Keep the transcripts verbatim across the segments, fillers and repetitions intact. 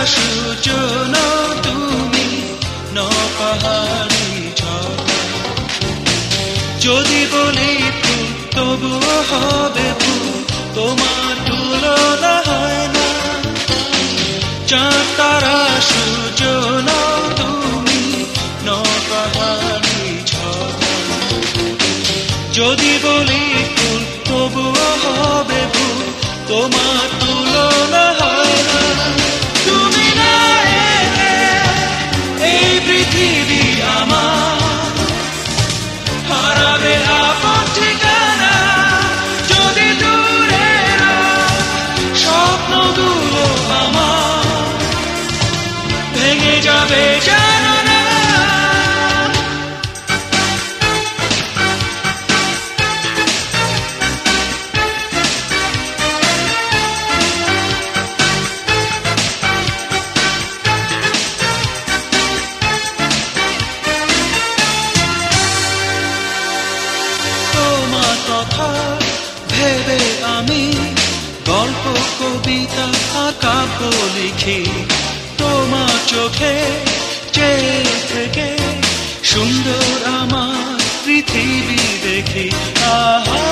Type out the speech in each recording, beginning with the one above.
সূচনা তুমি ন পাহাড়ি ঝর্ণা। যদি বলি ফুল তবুও হবে ফুল, তোমার তুলনা হয় না। চাঁদ তারা সূচনা তুমি ন পাহাড়ি ঝর্ণা। যদি বলি ফুল তবুও হবে ফুল, তোমার তুলনা হয় না। তুমি না এলে এই পৃথিবী আমার হারাবে আপন ঠিকানা। যদি দূরের স্বপ্নগুলো আমার ভেঙে যাবে জানো না। কথা ভেবে আমি গল্প কবিতা আর কাব্য লিখি, তোমার চোখে চেয়ে থেকে সুন্দর আমার পৃথিবী দেখি। আহা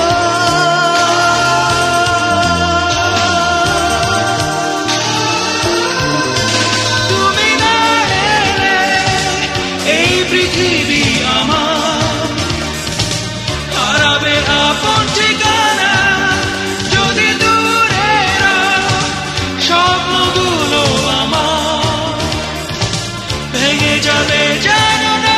তুমি না এলে এই পৃথিবী আমার হারাবে আপন ঠিকানা। যদি দূরের স্বপ্নগুলো আমার ভেঙে যাবে জানো না।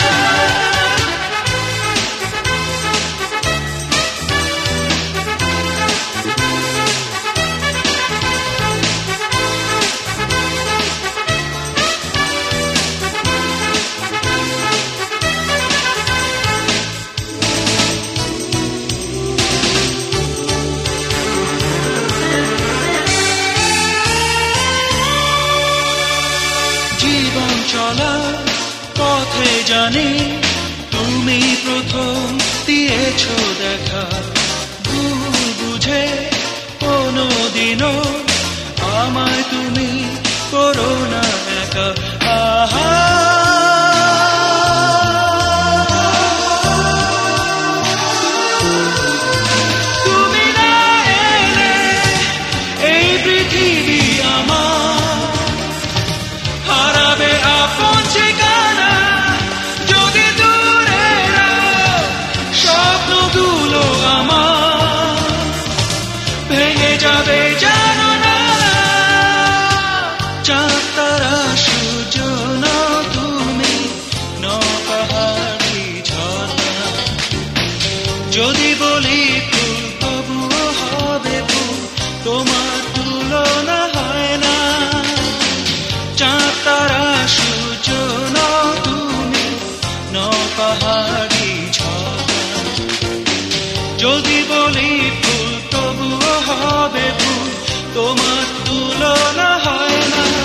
জীবন চলা পথে জানি তুমি প্রথম দিয়েছ দেখা। ভুল বুঝে কোনো দিনও আমায় তুমি করো না একা। আহা তুমি না এলে এই পৃথিবী আমার হারাবে আপন ঠিকানা। যদি দূরের স্বপ্নগুলো আমার ভেঙে যাবে জানো না। চাঁদ তারা সূচনা তুমি ন পাহাড়ি ঝর্ণা। যদি বলি ফুল তবুও হবে ফুল, তোমার তুলনা হয় না। চাঁদ তারা সূচনা তুমি ন পাহাড়ি ঝর্ণা। যদি বলি ফুল তবুও হবে ফুল, তোমার তুলনা হয় না।